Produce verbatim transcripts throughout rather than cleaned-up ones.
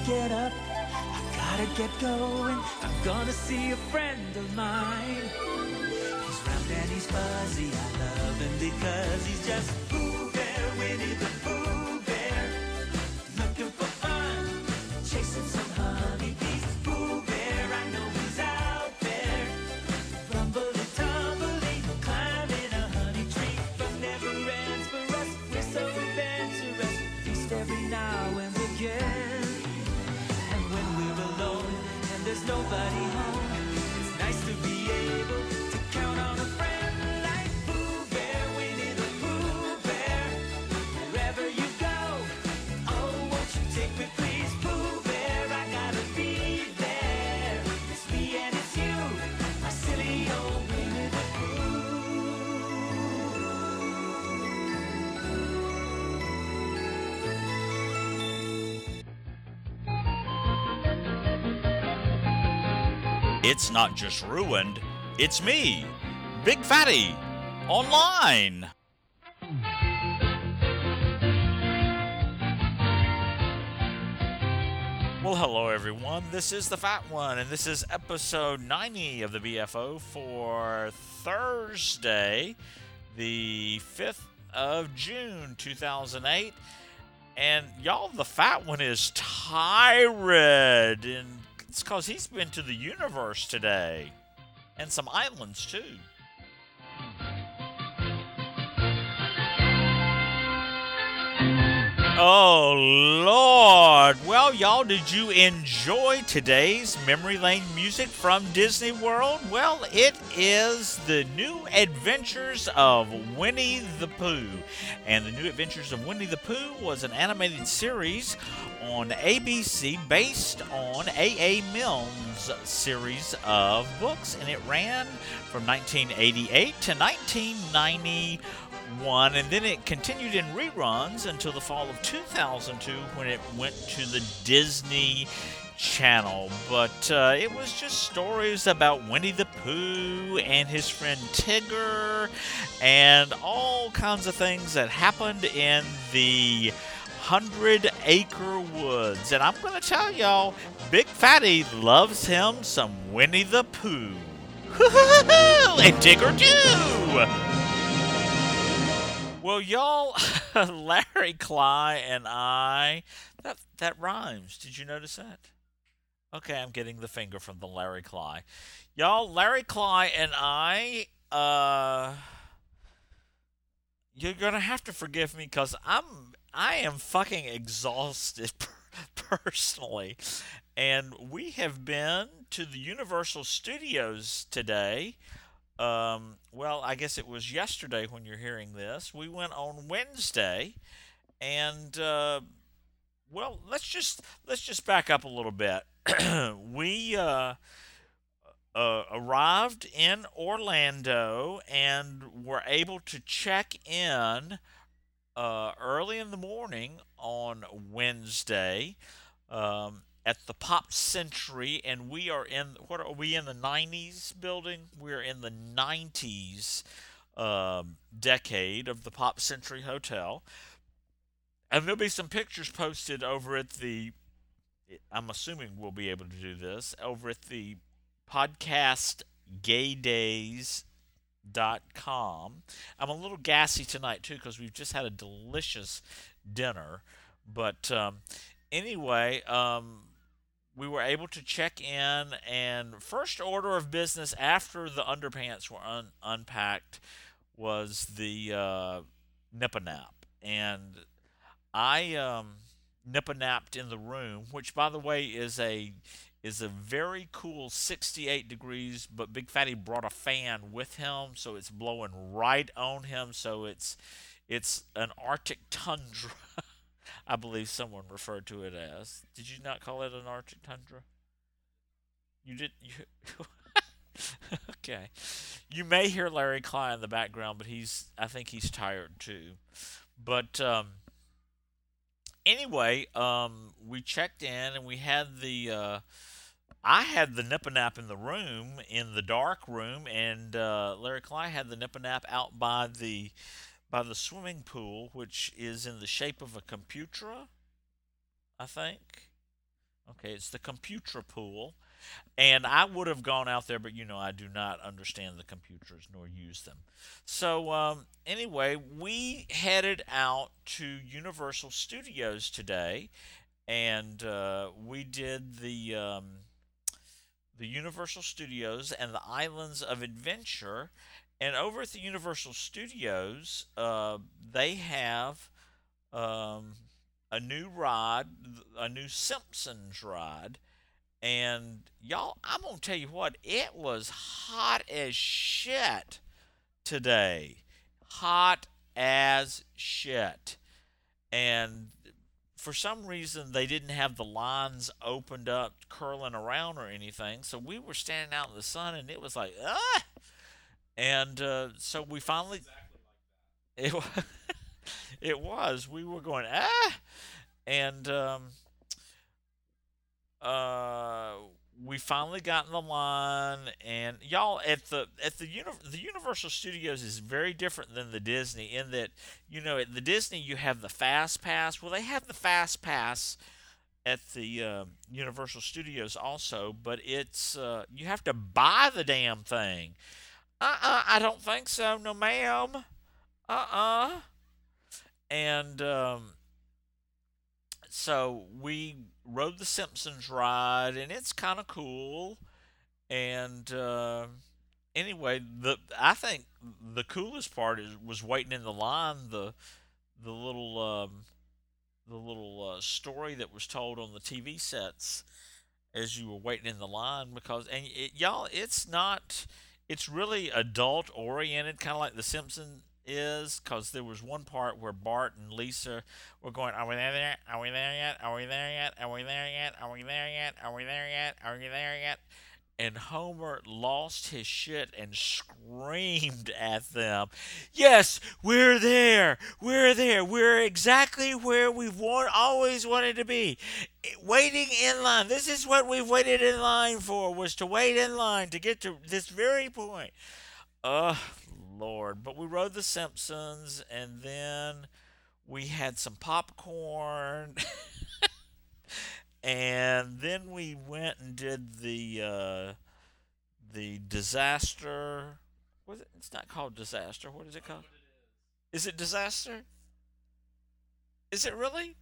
get up, I gotta get going. I'm gonna see a friend of mine. He's round and he's fuzzy, I love him because he's just Pooh Bear, Winnie the Pooh Bear. Looking for fun, chasing some honeybees. Pooh Bear, I know he's out there. Rumbly tumbly, climbing a honey tree. Fun never ends for us, we're so adventurous. Feast every now and again. And when we're alone and there's nobody home, it's nice to be able to count on a friend like Pooh Bear, Winnie the Pooh Bear. Wherever you go, oh, won't you take me please? Pooh Bear, I gotta be there. It's me and it's you, my silly old Winnie the It's not just ruined, it's me, Big Fatty, online. Well, hello everyone, this is the Fat One, and this is episode ninety of the B F O for Thursday, the fifth of June, two thousand eight. And y'all, the Fat One is tired, and it's because he's been to the universe today. And some islands, too. Oh, Lord. Well, y'all, did you enjoy today's Memory Lane music from Disney World? Well, it is the New Adventures of Winnie the Pooh. And the New Adventures of Winnie the Pooh was an animated series on A B C based on A A. Milne's series of books. And it ran from nineteen eighty-eight to nineteen ninety-one, and then it continued in reruns until the fall of two thousand two when it went to the Disney Channel. But uh, it was just stories about Winnie the Pooh and his friend Tigger and all kinds of things that happened in the Hundred Acre Woods. And I'm going to tell y'all, Big Fatty loves him some Winnie the Pooh. And Tigger too! Well, y'all, Larry Cly and I, that that rhymes. Did you notice that? Okay, I'm getting the finger from the Larry Cly. Y'all, Larry Cly and I, uh, you're going to have to forgive me because I'm, I am fucking exhausted personally. And we have been to the Universal Studios today. Um, well, I guess it was yesterday when you're hearing this. We went on Wednesday, and uh, well, let's just let's just back up a little bit. we uh, uh, arrived in Orlando and were able to check in uh, early in the morning on Wednesday. Um, at the Pop Century, and we are in, what are we in, the nineties building? We're in the nineties um, decade of the Pop Century Hotel. And there'll be some pictures posted over at the, I'm assuming we'll be able to do this, over at the podcast gay days dot com. I'm a little gassy tonight, too, because we've just had a delicious dinner. But um, anyway, um, we were able to check in, and first order of business after the underpants were un- unpacked was the uh, nip-a-nap. And I um, nip-a-napped in the room, which, by the way, is a is a very cool sixty-eight degrees, but Big Fatty brought a fan with him, so it's blowing right on him, so it's it's an Arctic tundra. I believe someone referred to it as. Did you not call it an Arctic tundra? You did. You, okay. You may hear Larry Cly in the background, but he's. I think he's tired too. But um, anyway, um, we checked in and we had the. Uh, I had the nip-a-nap in the room, in the dark room, and uh, Larry Cly had the nip-a-nap out by the by the swimming pool, which is in the shape of a computer, I think. Okay, it's the computer pool. And I would have gone out there, but you know, I do not understand the computers nor use them. So, um, anyway, we headed out to Universal Studios today, and uh, we did the um, the Universal Studios and the Islands of Adventure. And over at the Universal Studios, uh, they have um, a new ride, a new Simpsons ride. And y'all, I'm gonna tell you what, it was hot as shit today. Hot as shit. And for some reason, they didn't have the lines opened up, curling around or anything. So we were standing out in the sun, and it was like, ah! And uh, so we finally. It, it was. We were going, ah! And um, uh we finally got in the line, and y'all, at the at the uni- the Universal Studios is very different than the Disney, in that, you know, at the Disney you have the fast pass. Well, they have the fast pass at the uh, Universal Studios also, but it's uh, you have to buy the damn thing. Uh-uh, I don't think so. No, ma'am. Uh-uh. And um, so we rode the Simpsons ride, and it's kind of cool. And uh, anyway, the I think the coolest part is was waiting in the line. The the little um, the little uh, story that was told on the T V sets as you were waiting in the line, because, and it, y'all, it's not, it's really adult oriented, kind of like The Simpsons is, because there was one part where Bart and Lisa were going, "Are we there yet? Are we there yet? Are we there yet? Are we there yet? Are we there yet? Are we there yet? Are we there yet?" And Homer lost his shit and screamed at them, "Yes, we're there. We're there. We're exactly where we've want, always wanted to be. Waiting in line. This is what we've waited in line for, was to wait in line to get to this very point." Oh, Lord. But we rode The Simpsons, and then we had some popcorn. And then we went and did the uh, the disaster. Was it? It's not called disaster. What is it called? Is it disaster? Is it really?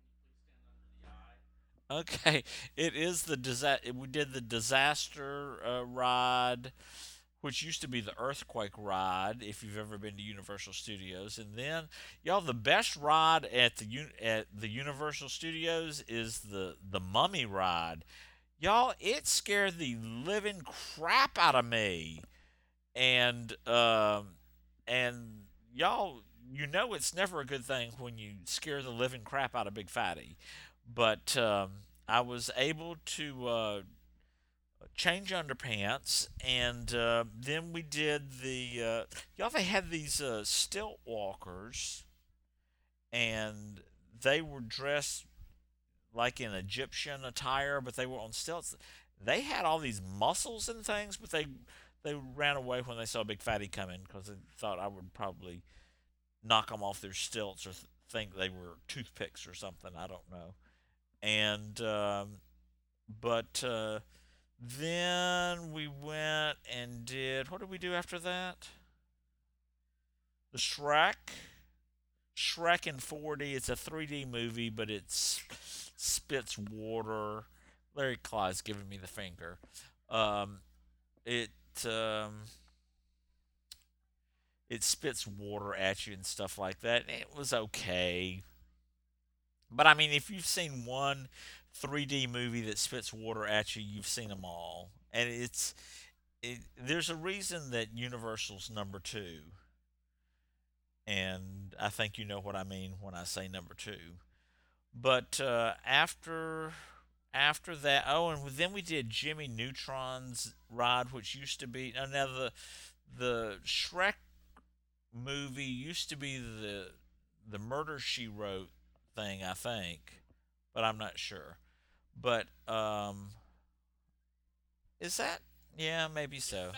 Okay, it is the disaster. We did the disaster uh, ride, which used to be the earthquake ride. If you've ever been to Universal Studios, and then y'all, the best ride at the Un- at the Universal Studios is the the Mummy ride. Y'all, it scared the living crap out of me. And um and y'all, you know, it's never a good thing when you scare the living crap out of Big Fatty. But um, I was able to uh, change underpants, and uh, then we did the uh, y'all. They had these uh, stilt walkers, and they were dressed like in Egyptian attire, but they were on stilts. They had all these muscles and things, but they they ran away when they saw Big Fatty coming, because they thought I would probably knock them off their stilts, or th- think they were toothpicks or something. I don't know. And um, but uh, then we went and did, what did we do after that? The Shrek. Shrek in four D. It's a three D movie, but it spits water. Larry Clyde's giving me the finger. Um, it um, it spits water at you and stuff like that. And it was okay, but I mean, if you've seen one three D movie that spits water at you, you've seen them all. And it's it, there's a reason that Universal's number two, and I think you know what I mean when I say number two. But uh, after after that, oh, and then we did Jimmy Neutron's ride, which used to be, oh, now the the Shrek movie used to be the the Murder She Wrote thing, I think, but I'm not sure. But um, is that? Yeah, maybe so.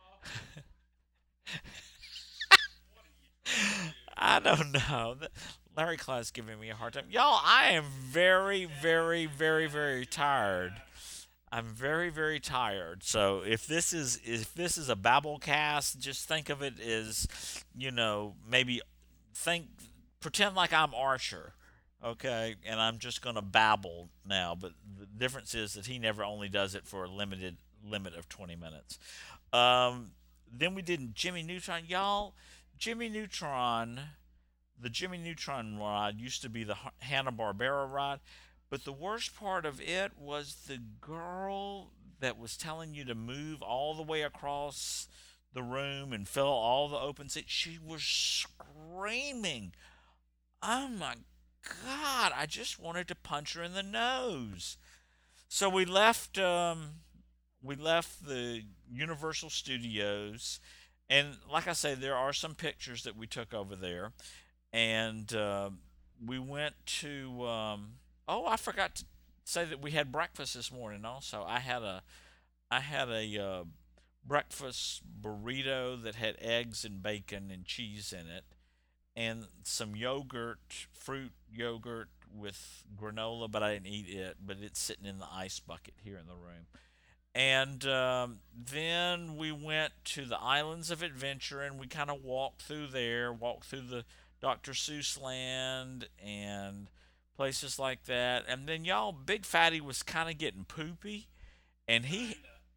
I don't know. Larry Clyde's giving me a hard time. Y'all, I am very, very, very, very tired. I'm very, very tired. So if this is if this is a babble cast, just think of it as, you know, maybe think pretend like I'm Archer, okay, and I'm just gonna babble now. But the difference is that he never only does it for a limited limit of twenty minutes. Um, then we did Jimmy Neutron, y'all. Jimmy Neutron, the Jimmy Neutron ride used to be the Hanna Barbera ride. But the worst part of it was the girl that was telling you to move all the way across the room and fill all the open seats. She was screaming. Oh my God, I just wanted to punch her in the nose. So we left um, we left the Universal Studios, and like I say, there are some pictures that we took over there, and uh, we went to. Um, oh, I forgot to say that we had breakfast this morning. Also, I had a I had a uh, breakfast burrito that had eggs and bacon and cheese in it, and some yogurt, fruit yogurt with granola, but I didn't eat it. But it's sitting in the ice bucket here in the room. And um, then we went to the Islands of Adventure, and we kind of walked through there, walked through the doctor Seuss land and places like that. And then y'all, Big Fatty was kind of getting poopy, and he,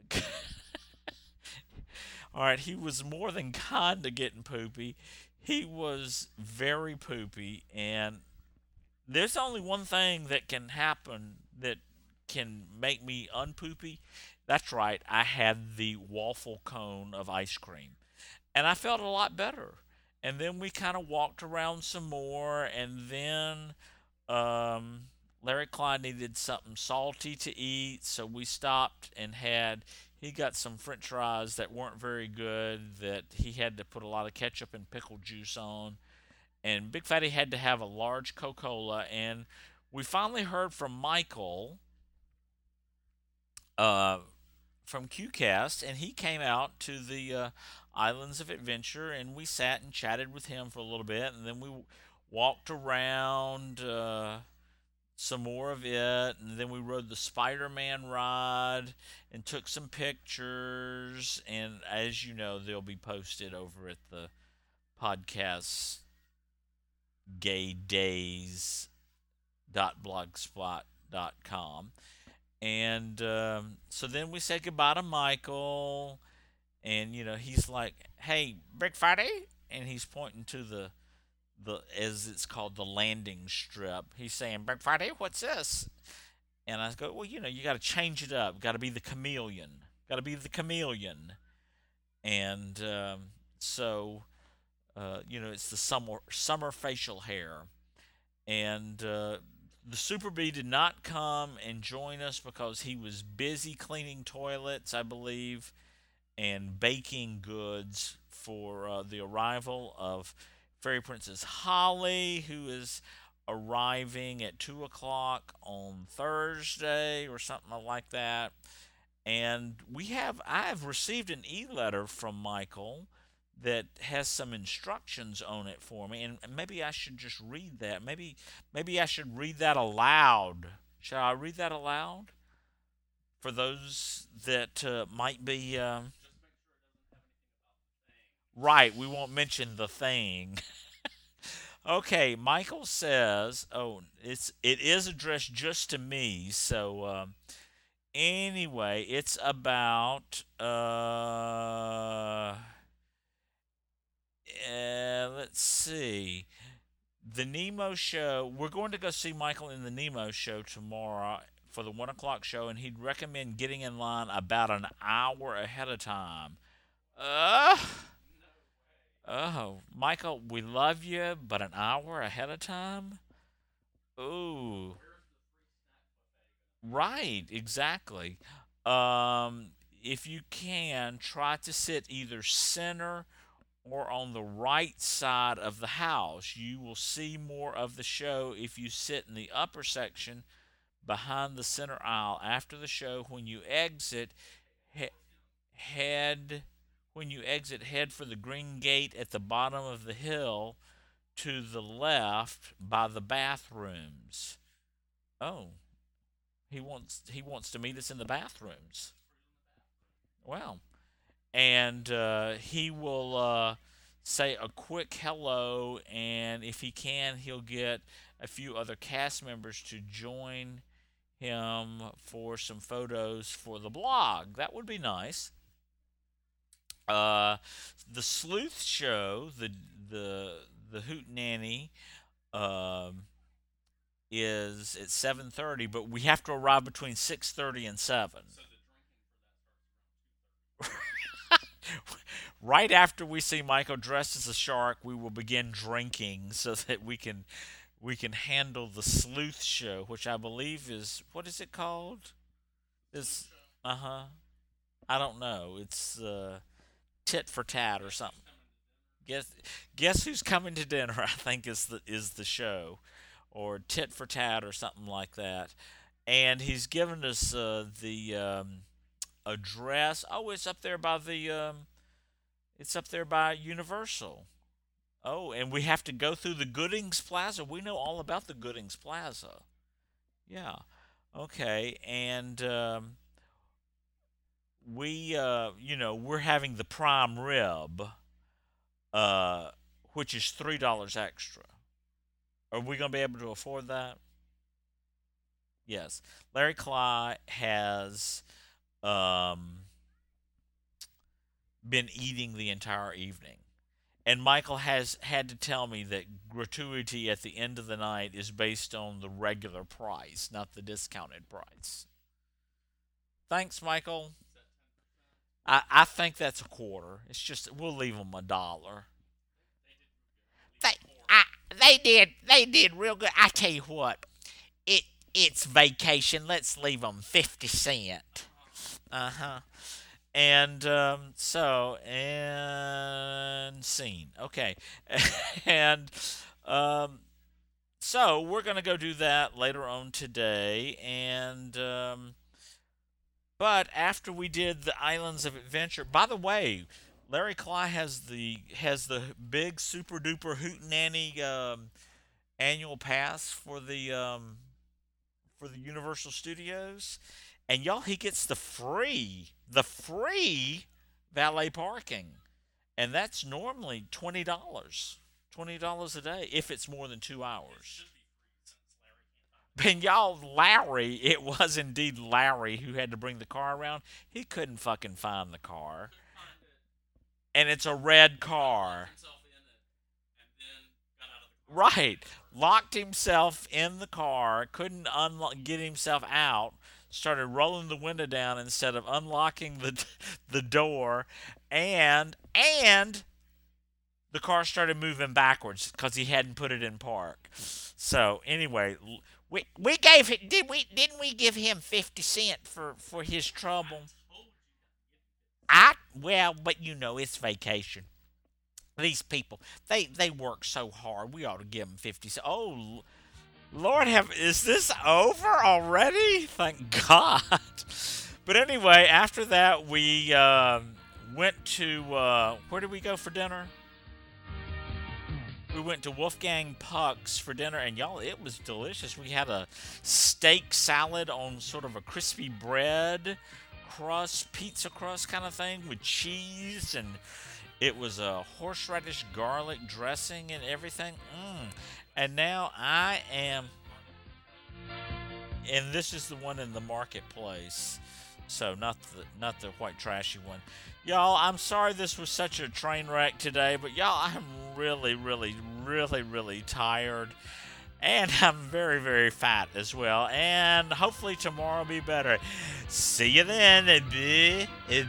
all right, he was more than kind of getting poopy. He was very poopy, and there's only one thing that can happen that can make me unpoopy. That's right, I had the waffle cone of ice cream, and I felt a lot better. And then we kind of walked around some more, and then um, Larry Klein needed something salty to eat, so we stopped and had. He got some French fries that weren't very good that he had to put a lot of ketchup and pickle juice on, and Big Fatty had to have a large Coca-Cola. And we finally heard from Michael uh, from QCast, and he came out to the uh, Islands of Adventure, and we sat and chatted with him for a little bit, and then we walked around uh, some more of it, and then we rode the Spider-Man ride and took some pictures, and as you know, they'll be posted over at the podcast gay days dot blogspot dot com. And um, so then we said goodbye to Michael, and you know he's like, "Hey, Big Fatty," and he's pointing to the the as it's called the landing strip. He's saying, "Big Fatty, what's this?" And I go, "Well, you know, you got to change it up. Got to be the chameleon. Got to be the chameleon." And um, so, uh, you know, it's the summer summer facial hair, and uh, the Super Bee did not come and join us because he was busy cleaning toilets, I believe, and baking goods for uh, the arrival of Fairy Princess Holly, who is arriving at two o'clock on Thursday or something like that. And we have, I have received an e-letter from Michael that has some instructions on it for me, and maybe I should just read that. Maybe, maybe I should read that aloud. Shall I read that aloud for those that uh, might be? Uh, right, we won't mention the thing. Okay, Michael says, "Oh, it's it is addressed just to me." So um, anyway, it's about. Uh, Uh, let's see. The Nemo show. We're going to go see Michael in the Nemo show tomorrow for the one o'clock show, and he'd recommend getting in line about an hour ahead of time. Uh, oh, Michael, we love you, but an hour ahead of time? Ooh. Right, exactly. Um, if you can, try to sit either center or on the right side of the house. You will see more of the show if you sit in the upper section behind the center aisle. After the show, when you exit, he- head when you exit, head for the green gate at the bottom of the hill to the left by the bathrooms. Oh, he wants he wants to meet us in the bathrooms. Well, and uh, he will uh, say a quick hello, and if he can, he'll get a few other cast members to join him for some photos for the blog. That would be nice. Uh, the Sleuth Show, the the the Hootenanny, um, is at seven thirty, but we have to arrive between six thirty and seven. Right after we see Michael dressed as a shark, we will begin drinking so that we can we can handle the Sleuth Show, which I believe is, what is it called? It's uh huh. I don't know. It's uh, tit for tat or something. Guess guess who's coming to dinner? I think is the is the show, or tit for tat or something like that. And he's given us uh, the um, address. Oh, it's up there by the um, it's up there by Universal. Oh, and we have to go through the Goodings Plaza. We know all about the Goodings Plaza. Yeah. Okay. And um, we, uh, you know, we're having the prime rib, uh, which is three dollars extra. Are we going to be able to afford that? Yes. Larry Cly has um, been eating the entire evening. And Michael has had to tell me that gratuity at the end of the night is based on the regular price, not the discounted price. Thanks, Michael. I, I think that's a quarter. It's just, we'll leave them a dollar. They, I, they did, they did real good. I tell you what, it it's vacation. Let's leave them fifty cent. Uh huh. And um, so, and scene. Okay. and um, so we're going to go do that later on today. And, um, but after we did the Islands of Adventure, by the way, Larry Cly has the, has the big super duper Hootenanny um, annual pass for the, um, for the Universal Studios. And y'all, he gets the free, the free valet parking. And that's normally twenty dollars. twenty dollars a day if it's more than two hours. And y'all, Larry, it was indeed Larry who had to bring the car around. He couldn't fucking find the car. And it's a red car. Right. Locked himself in the car, couldn't unlock, get himself out. Started rolling the window down instead of unlocking the the door, and and the car started moving backwards because he hadn't put it in park. So anyway, we we gave it did we didn't we give him fifty cent for for his trouble? I well, but you know it's vacation. These people they they work so hard. We ought to give them fifty cent. Oh. Lord have, is this over already? Thank God. But anyway, after that, we uh, went to, uh, where did we go for dinner? We went to Wolfgang Puck's for dinner, and y'all, it was delicious. We had a steak salad on sort of a crispy bread crust, pizza crust kind of thing with cheese, and it was a horseradish garlic dressing and everything. Mmm. And now I am, and this is the one in the marketplace, so not the not the white trashy one. Y'all, I'm sorry this was such a train wreck today, but y'all, I'm really, really, really, really tired, and I'm very, very fat as well, and hopefully tomorrow will be better. See you then. Bye.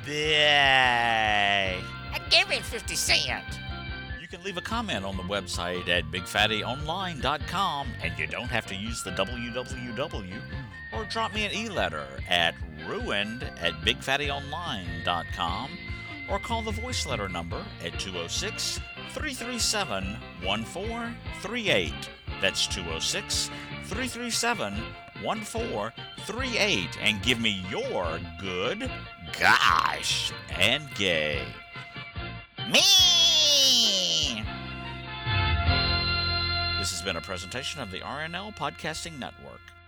Bye. Give me fifty cent. You can leave a comment on the website at big fatty online dot com, and you don't have to use the w w w, or drop me an e-letter at ruined at big fatty online dot com, or call the voice letter number at two oh six, three three seven, one four three eight. That's two oh six, three three seven, one four three eight, and give me your good, gosh, and gay. Me! This has been a presentation of the R N L Podcasting Network.